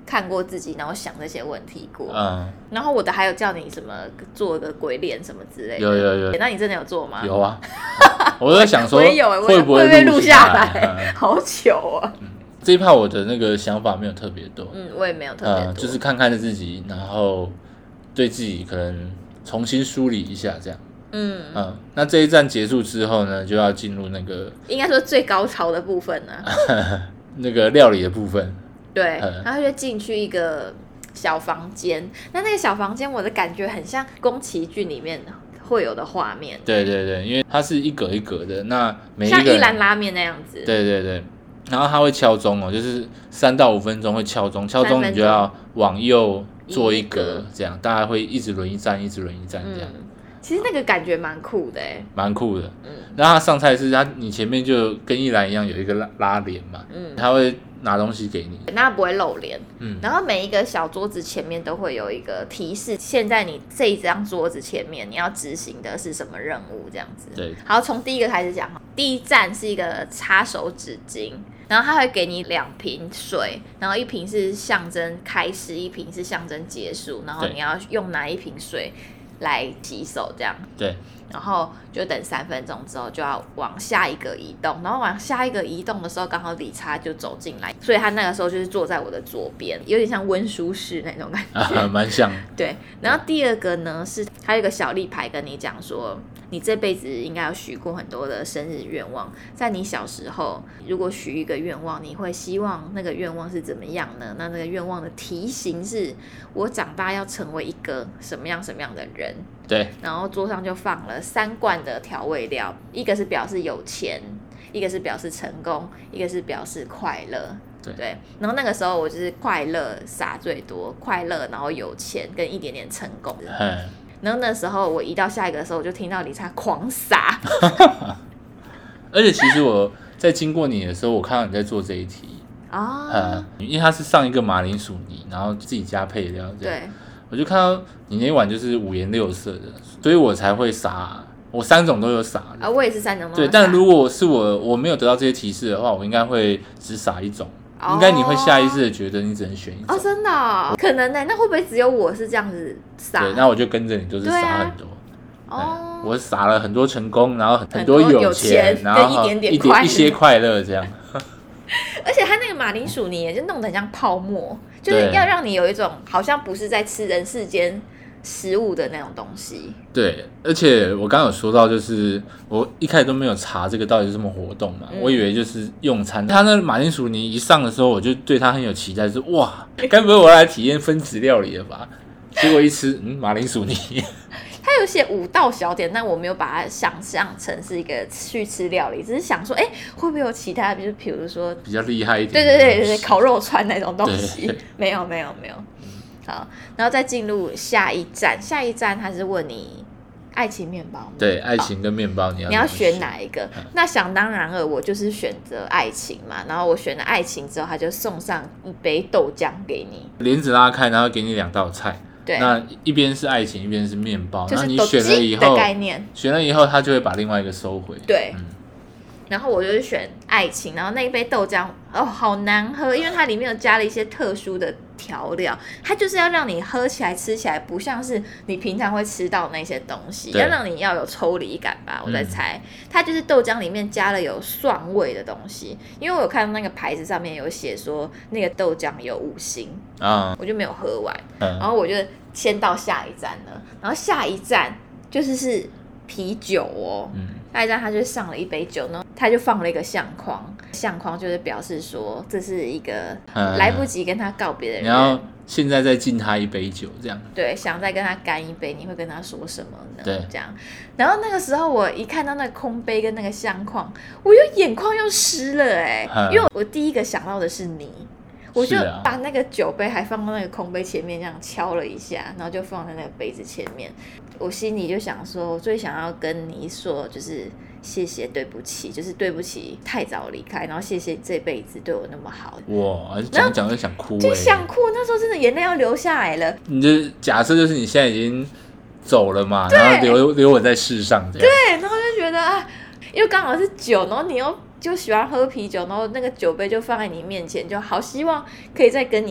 看过自己，然后想这些问题过。 嗯， 然后我的还有叫你什么做个鬼脸什么之类的。 有， 那你真的有做吗？ 有啊。我在想说我也有会不被录下来？ 好糗啊！ 这一趴我的那个想法没有特别多。 我也没有特别多。 就是看看自己，然后对自己可能重新梳理一下这样。那这一站结束之后呢，就要进入那个应该说最高潮的部分呢、 那个料理的部分。 对，然后就进去一个小房间，那个小房间我的感觉很像宫崎骏里面会有的画面。 对，因为它是一格一格的，那每一个像一兰拉面那样子。 对，然后它会敲钟哦，就是3到5分钟会敲钟，敲钟你就要往右做一格，这样大家会一直轮一站，一直轮一站这样。 其实那个感觉蛮酷的蛮酷的。然后他上菜是你前面就跟一兰一样有一个拉帘嘛，他会拿东西给你， 那不会露脸。然后每一个小桌子前面都会有一个提示，现在你这一张桌子前面你要执行的是什么任务，这样子。 对， 好，从第一个开始讲。第一站是一个擦手纸巾，然后他会给你2瓶水，然后1瓶是象征开始，1瓶是象征结束，然后你要用哪一瓶水来洗手这样。 对， 然后就等3分钟之后就要往下一个移动，然后往下一个移动的时候，刚好理查就走进来，所以他那个时候就是坐在我的左边，有点像温书室那种感觉， 蛮像。 对，然后第二个呢是还有一个小立牌跟你讲说，你这辈子应该有许过很多的生日愿望，在你小时候如果许一个愿望，你会希望那个愿望是怎么样呢？那个愿望的题型是我长大要成为一个什么样的人。 对， 然后桌上就放了3罐的调味料，一个是表示有钱，一个是表示成功，一个是表示快乐。对，然后那个时候我就是快乐撒最多，快乐，然后有钱跟一点点成功。然后那时候我移到下一个的时候，我就听到理查狂撒。 而且其实我在经过你的时候，我看到你在做这一题因为它是上一个马铃薯泥，然后自己加配料这样。 对， 我就看到你那一碗就是5颜6色的，所以我才会撒，我3种都有撒的。 我也是3种都有撒。 对，但如果是我没有得到这些提示的话，我应该会只撒1种。应该你会下意识的觉得你只能选1种。 真的可能那会不会只有我是这样子撒？ 对，那我就跟着你，就是撒很多。我撒了很多成功，然后很多有钱，然后一些快乐这样。 而且它那个马铃薯泥也就弄得很像泡沫，就是要让你有一种好像不是在吃人世间食物的那种东西。 对，而且我刚刚有说到，就是我一开始都没有查这个到底是什么活动嘛，我以为就是用餐。他那马铃薯泥一上的时候，我就对他很有期待，是哇，该不会我来体验分子料理了吧？结果一吃，马铃薯泥。 他有写5道小点，但我没有把它想象成是一个去吃料理，只是想说，会不会有其他，就是比如说比较厉害一点？ 对，烤肉串那种东西。没有。好，然后再进入下一站，他是问你爱情面包吗？ 对，爱情跟面包你要选哪一个？那想当然了，我就是选择爱情嘛。然后我选了爱情之后，他就送上1杯豆浆给你， 帘子拉开，然后给你2道菜。 对， 那一边是爱情，一边是面包， 就是你选了以后的概念， 选了以后，他就会把另外一个收回。 对，然后我就是选爱情，然后那一杯豆浆好难喝，因为它里面有加了一些特殊的调料，它就是要让你喝起来吃起来不像是你平常会吃到那些东西，要让你要有抽离感吧，我在猜，它就是豆浆里面加了有蒜味的东西，因为我有看到那个牌子上面有写说那个豆浆有5星我就没有喝完，然后我就先到下一站了，然后下一站就是啤酒下一站他就上了1杯酒，然后他就放了一个相框，相框就是表示说这是一个来不及跟他告别的人， 然后现在再敬他1杯酒这样。 对，想再跟他干一杯，你会跟他说什么呢？ 对， 这样。然后那个时候我一看到那个空杯跟那个相框，我又眼眶又湿了因为我第一个想到的是你。我就把那个酒杯还放到那个空杯前面，这样敲了一下，然后就放在那个杯子前面。我心里就想说，我最想要跟你说，就是谢谢，对不起，就是对不起太早离开，然后谢谢这辈子对我那么好。 哇，讲就想哭就想哭，那时候真的眼泪要流下来了。 你的假设就是你现在已经走了嘛，然后留我在世上这样。 对，然后就觉得因为刚好是酒，然后你又喜欢喝啤酒，然后那个酒杯就放在你面前，就好希望可以再跟你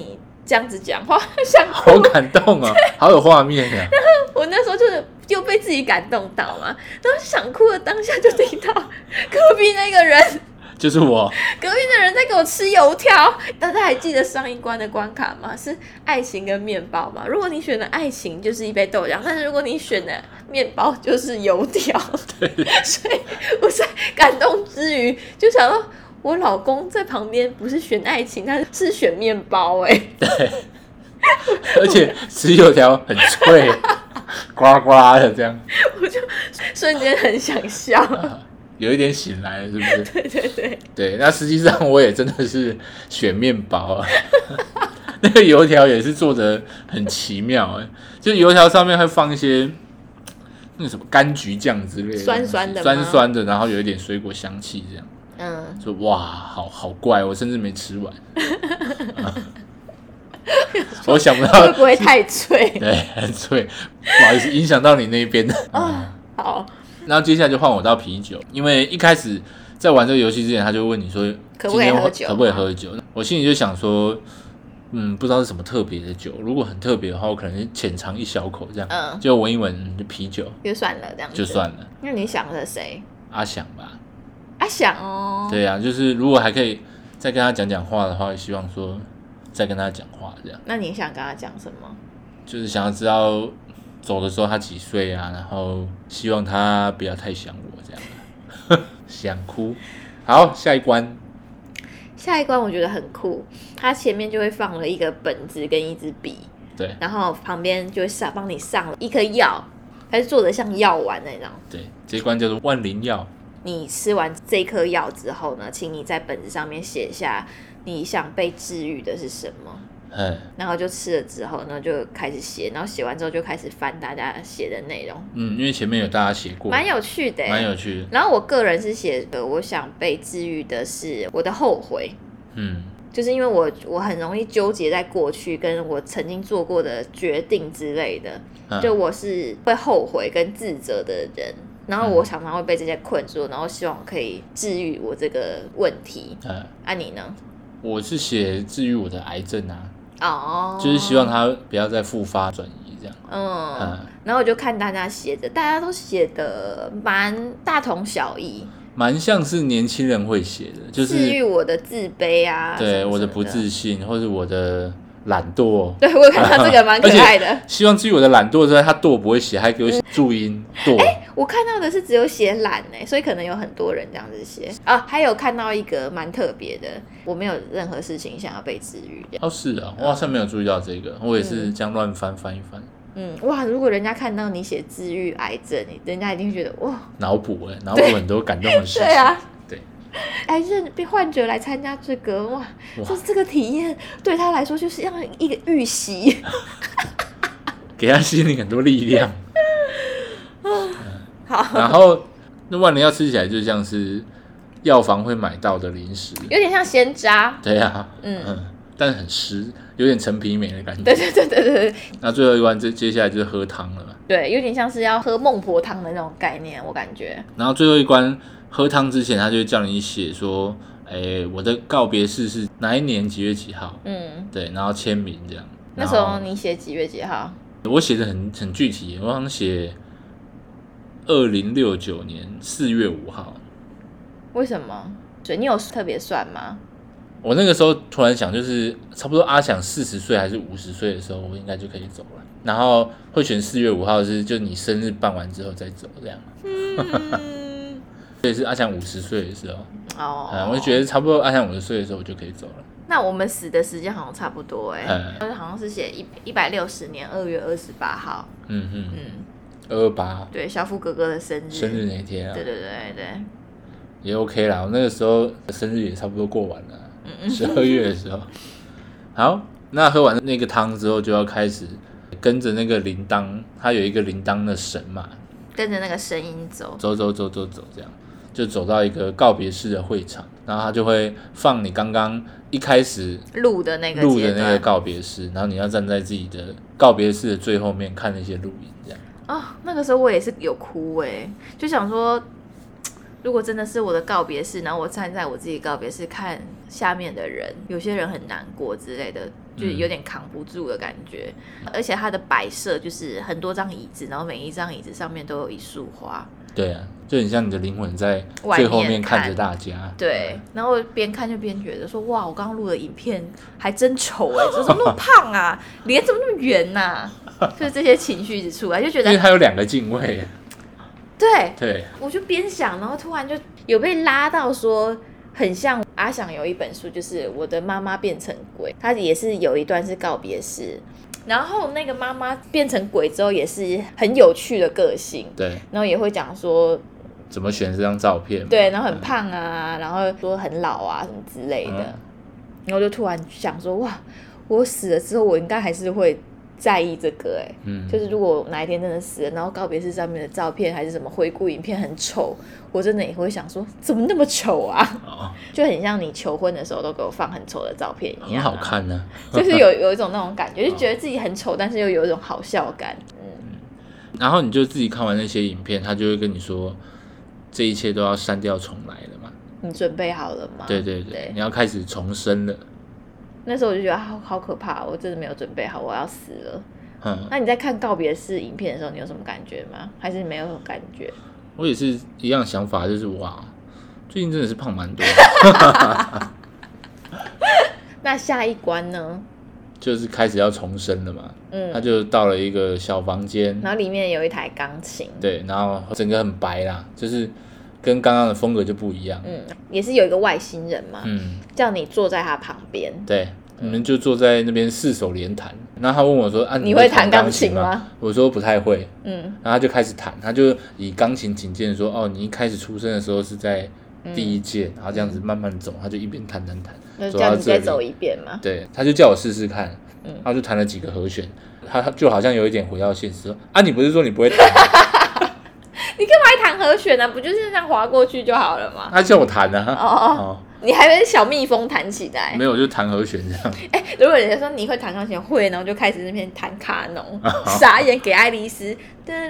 这样子讲话，想哭。 好感动哦，好有画面啊！ 我那时候就是又被自己感动到嘛，然后想哭的当下就听到隔壁那个人， 就是我， 隔壁的人在给我吃油条。大家还记得上一关的关卡吗？是爱情跟面包嘛？如果你选的爱情就是一杯豆浆，但是如果你选的面包就是油条。 对， 所以我在感动之余就想到，我老公在旁边不是选爱情，他是选面包对，而且吃油条很脆，呱呱的这样， 我就瞬间很想笑。 有一点醒来了，是不是？ 对对对， 对，那实际上我也真的是选面包啊。那个油条也是做的很奇妙就油条上面会放一些那个什么柑橘酱之类的， 酸酸的吗， 酸酸的，然后有一点水果香气这样。说哇，好怪，我甚至没吃完。我想不到会不会太脆？ 对，很脆，不好意思，影响到你那边的。 好。 然后接下来就换我倒啤酒，因为一开始在玩这个游戏之前，他就问你说可不可以喝酒， 可不可以喝酒？我心里就想说，不知道是什么特别的酒，如果很特别的话，我可能浅尝一小口这样，就闻一闻就啤酒， 就算了这样子， 就算了。 那你想的谁？ 阿翔吧。 阿翔哦。 对啊，就是如果还可以再跟他讲话的话，希望说再跟他讲话这样。 那你想跟他讲什么？ 就是想要知道走的时候他几岁啊，然后希望他不要太想我这样。想哭。好，下一关。 下一关我觉得很酷，它前面就会放了一个本子跟一支笔， 对， 然后旁边就会帮你上了一颗药，它是做的像药丸那种。 对，这一关叫做万灵药。 你吃完这颗药之后呢，请你在本子上面写下你想被治愈的是什么。然后就吃了之后呢，就开始写，然后写完之后就开始翻大家写的内容。 因为前面有大家写过， 蛮有趣的， 蛮有趣的。 然后我个人是写的，我想被治愈的是我的后悔。就是因为我很容易纠结在过去跟我曾经做过的决定之类的，就我是会后悔跟自责的人。然后我常常会被这些困住，然后希望可以治愈我这个问题。你呢？ 我是写治愈我的癌症啊，就是希望它不要再复发转移这样。 然后我就看大家写的，大家都写的蛮大同小异， 蛮像是年轻人会写的，就是治愈我的自卑啊， 对，我的不自信，或者我的懒惰。 对，我有看到这个蛮可爱的。 希望至于我的懒惰之外，他惰不会写，还给我写注音惰。 我看到的是只有写懒所以可能有很多人这样子写啊。还有看到一个蛮特别的，我没有任何事情想要被治愈。 是啊，我好像没有注意到这个，我也是这样乱翻一翻。 哇！如果人家看到你写治愈癌症，人家一定会觉得哇， 脑补很多感动的事情。 对啊。 对， 癌症被患者来参加这个哇，这个体验对他来说就是像一个预习， 给他心里很多力量。 好， 然后那万灵药吃起来就像是药房会买到的零食， 有点像鲜渣。 对啊，但是很湿，有点陈皮梅的感觉。 对。 那最后一关接下来就是喝汤了嘛。 对，有点像是要喝孟婆汤的那种概念，我感觉。 然后最后一关喝汤之前，他就会叫你写说，我的告别式是哪一年几月几号？对，然后签名这样。 那时候你写几月几号？ 我写的很具体，我好像写2069年4月5号。 为什么？所以你有特别算吗？ 我那个时候突然想，就是差不多阿翔40岁还是50岁的时候，我应该就可以走了。然后会选4月5号是，就你生日办完之后再走这样。所以是阿翔50岁的时候。我就觉得差不多阿翔50岁的时候我就可以走了。 那我们死的时间好像差不多好像是写160年2月28号。 228。 对，小夫哥哥的生日那天啊。 对。 也 OK 啦，我那个时候生日也差不多过完了，12月的时候。好，那喝完那个汤之后，就要开始跟着那个铃铛，它有一个铃铛的绳嘛， 跟着那个声音走， 这样就走到一个告别式的会场，然后它就会放你刚刚一开始录的那个告别式，然后你要站在自己的告别式的最后面看那些录影，这样。 那个时候我也是有哭就想说，如果真的是我的告别式，然后我站在我自己告别式看下面的人，有些人很难过之类的， 就是有点扛不住的感觉。而且它的摆设就是很多张椅子，然后每一张椅子上面都有一束花。 对啊，就很像你的灵魂在最后面看着大家。 对，然后边看就边觉得说，哇，我刚刚录的影片还真丑怎么那么胖啊，脸怎么那么圆啊，就是这些情绪一直出来，就觉得因为它有2个镜位。 对，我就边想，然后突然就有被拉到说，很像阿翔有一本书，就是我的妈妈变成鬼，他也是有一段是告别式。然后那个妈妈变成鬼之后，也是很有趣的个性， 对， 然后也会讲说怎么选这张照片， 对，然后很胖啊，然后说很老啊什么之类的，然后就突然想说，哇，我死了之后，我应该还是会在意这个就是如果哪一天真的死了，然后告别式上面的照片还是什么回顾影片很丑，我真的也会想说怎么那么丑啊，就很像你求婚的时候都给我放很丑的照片一样， 很好看呢， 就是有一种那种感觉，就觉得自己很丑，但是又有一种好笑感。 然后你就自己看完那些影片，他就会跟你说这一切都要删掉重来了嘛， 你准备好了吗？ 对，你要开始重生了。 那时候我就觉得好可怕，我真的没有准备好，我要死了。那你在看告别式影片的时候，你有什么感觉吗？还是没有什么感觉？ 我也是一样想法，就是哇，最近真的是胖蛮多的。 那下一关呢？ 就是开始要重生了嘛，他就到了一个小房间， 然后里面有一台钢琴， 对，然后整个很白啦，就是跟刚刚的风格就不一样， 也是有一个外星人嘛，叫你坐在他旁边， 对，你们就坐在那边4手连弹，然后他问我说：“啊， 你会弹钢琴吗？” 我说不太会，然后他就开始弹，他就以钢琴琴键说：“哦，你一开始出生的时候是在第一键，然后这样子慢慢走，他就一边弹， 那叫你再走一遍嘛。 对，他就叫我试试看，他就弹了几个和弦，他就好像有一点回到现实，说：“啊，你不是说你不会弹吗？ 你干嘛还弹和弦呢？不就是这样滑过去就好了吗？” 他叫我弹啊。 你还被小蜜蜂弹起来？ 没有，就弹和弦这样。 如果人家说你会弹钢琴，会，然后就开始那边弹卡农，傻眼给爱丽丝。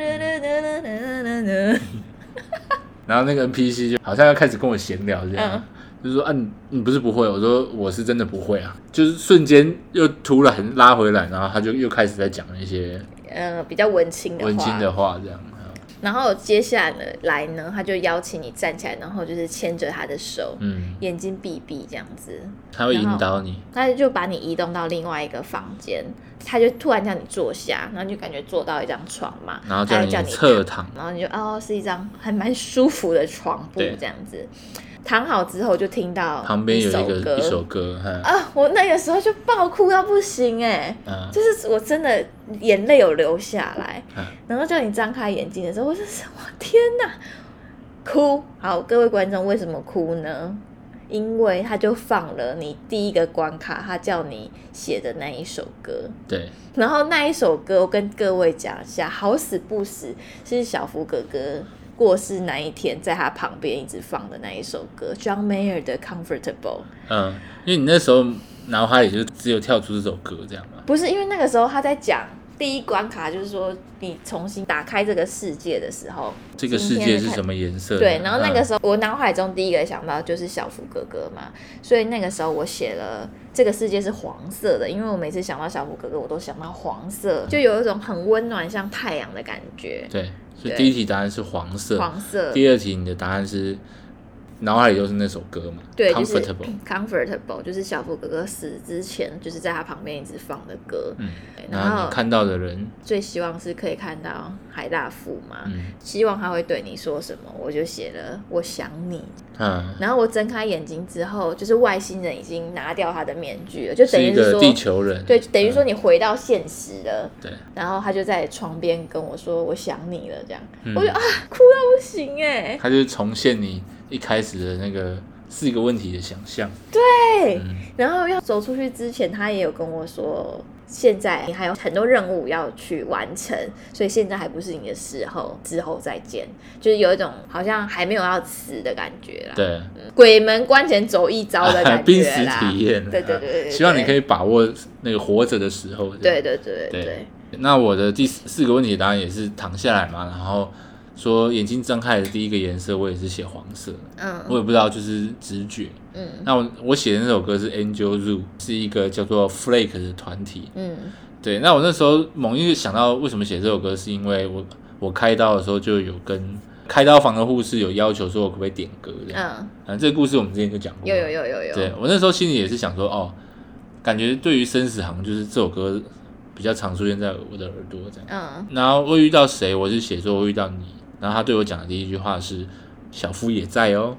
然后那个 NPC 就好像要开始跟我闲聊这样，就是说啊，你不是不会？我说我是真的不会啊，就是瞬间又突然拉回来，然后他就又开始在讲那些比较文青的话这样。 然后接下来呢，他就邀请你站起来，然后就是牵着他的手，眼睛闭闭这样子， 他会引导你， 他就把你移动到另外一个房间，他就突然叫你坐下，然后你就感觉坐到一张床嘛， 然后叫你侧躺， 然后你就是一张还蛮舒服的床铺这样子。躺好之后就听到旁边有一首歌我那个时候就爆哭到不行就是我真的眼泪有流下来，然后叫你张开眼睛的时候，我就是我天哪，哭。好，各位观众为什么哭呢？因为他就放了你第一个关卡，他叫你写的那一首歌。 对， 然后那一首歌我跟各位讲一下，好死不死是小福哥哥过世那一天在他旁边一直放的那一首歌 John Mayer 的 Comfortable。 因为你那时候脑海里就只有跳出这首歌这样吗？ 不是，因为那个时候他在讲第一关卡，就是说你重新打开这个世界的时候， 这个世界是什么颜色的？ 对，然后那个时候我脑海中第一个想到就是小福哥哥嘛，所以那个时候我写了这个世界是黄色的，因为我每次想到小福哥哥我都想到黄色，就有一种很温暖像太阳的感觉。 对，所以第一题答案是黄色，第二题你的答案是脑海里都是那首歌嘛？ 对，就是 Comfortable， 就是小福哥哥死之前，就是在他旁边一直放的歌。 然后你看到的人最希望是可以看到海大富嘛，希望他会对你说什么，我就写了我想你。然后我睁开眼睛之后，就是外星人已经拿掉他的面具了，就等于是一个地球人。 对，等于说你回到现实了。 对， 然后他就在床边跟我说我想你了，这样，我就哭到不行他就重现你一开始的那个4个问题的想象。 对，然后要走出去之前，他也有跟我说，现在你还有很多任务要去完成，所以现在还不是你的时候，之后再见。就是有一种好像还没有要死的感觉啦。 对， 鬼门关前走一遭的感觉啦。 濒死体验。 对， 希望你可以把握那个活着的时候。 对。 那我的第4个问题答案也是躺下来嘛，然后说眼睛张开的第一个颜色我也是写黄色，我也不知道就是直觉。那我写的那首歌是 Angel Zoo， 是一个叫做 Flake 的团体。对，那我那时候猛一想到为什么写这首歌，是因为我开刀的时候就有跟开刀房的护士有要求说我可不可以点歌这样。这个故事我们之前就讲过。有。对，我那时候心里也是想说，哦，感觉对于生死行就是这首歌比较常出现在我的耳朵这样。然后我遇到谁，我是写说我遇到你，然后他对我讲的第一句话是小夫也在哦。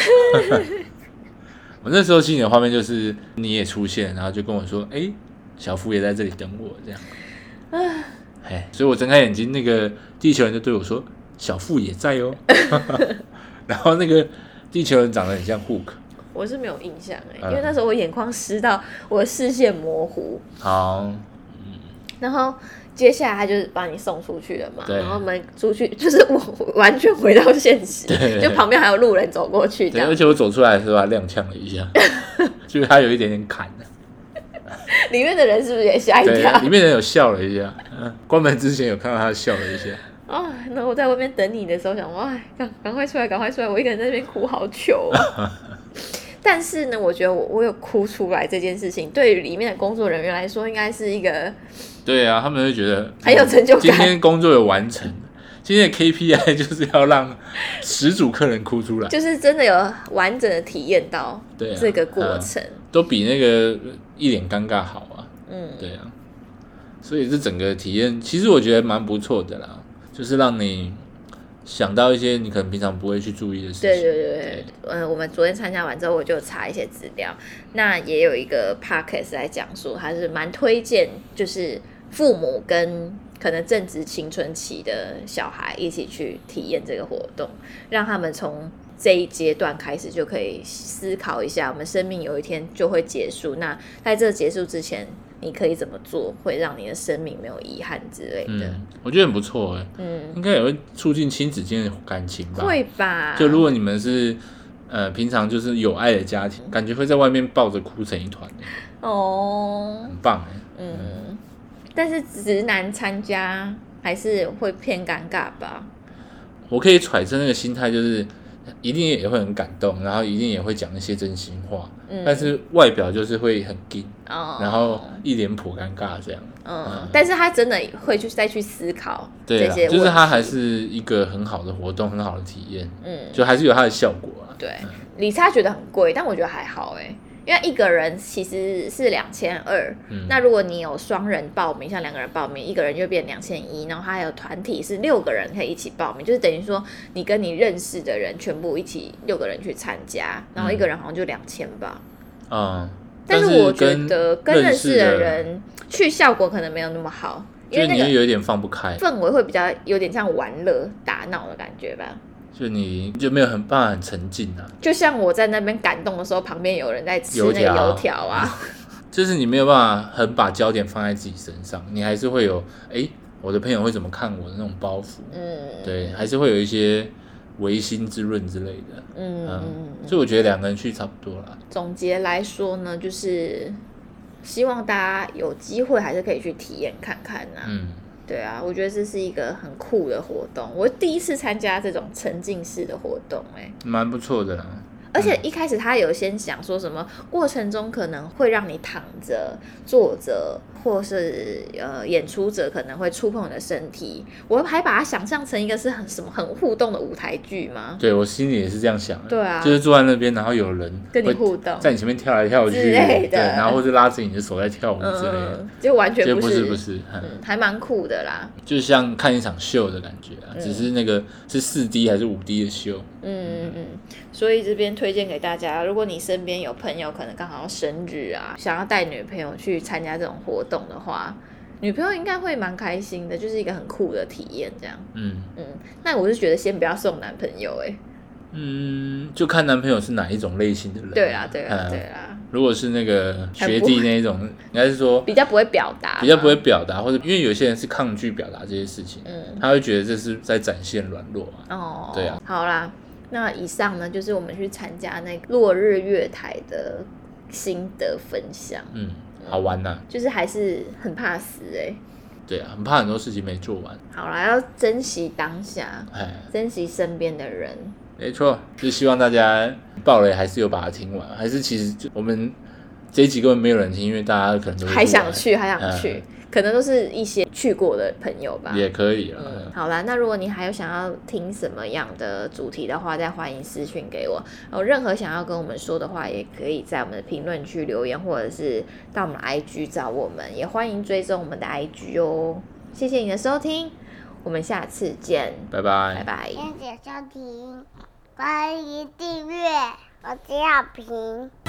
我那时候心里的画面就是你也出现，然后就跟我说，小夫也在这里等我这样。所以我睁开眼睛，那个地球人就对我说小夫也在哦。然后那个地球人长得很像 Hook。 我是没有印象因为那时候我眼眶湿到我的视线模糊。 好。 然后接下来他就是把你送出去了嘛，然后我们出去就是我完全回到现实，就旁边还有路人走过去这样。 对，而且我走出来的时候还踉跄了一下，就是他有一点点砍了。 里面的人是不是也吓一跳？ 对，里面的人有笑了一下。关门之前有看到他笑了一下。 然后我在外面等你的时候想，哇，赶快出来，赶快出来！我一个人在那边哭好久。但是呢，我觉得我有哭出来这件事情，对于里面的工作人员来说，应该是一个对啊，他们会觉得很有成就感。 今天工作有完成，今天的 KPI 就是要让10组客人哭出来， 就是真的有完整的体验到这个过程， 都比那个一脸尴尬好啊。对啊，所以这整个体验其实我觉得蛮不错的啦，就是让你想到一些你可能平常不会去注意的事情。 对，我们昨天参加完之后，我就查一些资料，那也有一个 podcast 来讲述，他是蛮推荐，就是父母跟可能正值青春期的小孩一起去体验这个活动，让他们从这一阶段开始就可以思考一下，我们生命有一天就会结束，那在这结束之前你可以怎么做会让你的生命没有遗憾之类的。 我觉得很不错应该也会促进亲子间的感情吧。 会吧， 就如果你们是平常就是有爱的家庭，感觉会在外面抱着哭成一团。很棒但是直男参加还是会偏尴尬吧。 我可以揣测那个心态，就是一定也会很感动，然后一定也会讲一些真心话，但是外表就是会很硬，然后一脸颇尴尬这样。 但是他真的会再去思考这些问题， 就是他还是一个很好的活动，很好的体验，就还是有它的效果啊。 对，理查觉得很贵，但我觉得还好因为一个人其实是2200，那如果你有双人报名，像2个人报名，一个人就变2100，然后还有团体是6个人可以一起报名，就是等于说你跟你认识的人全部一起6个人去参加，然后一个人好像就2000吧。但是我觉得跟认识的人去效果可能没有那么好，因为那个有一点放不开， 氛围会比较有点像玩乐打闹的感觉吧。 就你就没有办法很沉浸啊， 就像我在那边感动的时候，旁边有人在吃那个油条啊， 就是你没有办法很把焦点放在自己身上，你还是会有我的朋友会怎么看我的那种包袱，对，还是会有一些唯心之论之类的，所以我觉得2个人去差不多啦。 总结来说呢，就是希望大家有机会还是可以去体验看看啊。对啊，我觉得这是一个很酷的活动，我第一次参加这种沉浸式的活动蛮不错的啦。 而且一开始他有先讲说什么过程中可能会让你躺着、坐着，或是演出者可能会触碰你的身体，我还把它想象成一个是很互动的舞台剧吗？ 对，我心里也是这样想的。 对啊， 就是坐在那边，然后有人跟你互动， 在你前面跳来跳去之类的， 对，然后或者拉着你的手在跳舞之类的， 就完全不是， 还蛮酷的啦， 就像看一场秀的感觉只是那个是4D 还是5D 的秀。 所以这边推荐给大家，如果你身边有朋友可能刚好要生日啊，想要带女朋友去参加这种活动的话，女朋友应该会蛮开心的，就是一个很酷的体验这样。那我是觉得先不要送男朋友就看男朋友是哪一种类型的人。 对啦。 如果是那个学弟那一种，应该是说比较不会表达， 或者因为有些人是抗拒表达这些事情，他会觉得这是在展现软弱对啊。 好啦，那以上呢就是我们去参加那个落日月台的心得分享。 好玩啊， 就是还是很怕死对啊，很怕很多事情没做完。 好啦，要珍惜当下，珍惜身边的人。 没错，就希望大家爆雷还是有把它听完，还是其实我们这一集根本没有人听，因为大家可能都还想去，可能都是一些去过的朋友吧， 也可以啦。 好啦，那如果你还有想要听什么样的主题的话，再欢迎私讯给我。有任何想要跟我们说的话，也可以在我们的评论区留言，或者是到我们的 IG 找我们，也欢迎追踪我们的 IG 哦。谢谢你的收听，我们下次见， 拜拜， 拜拜。 谢谢收听，欢迎订阅，我是小平。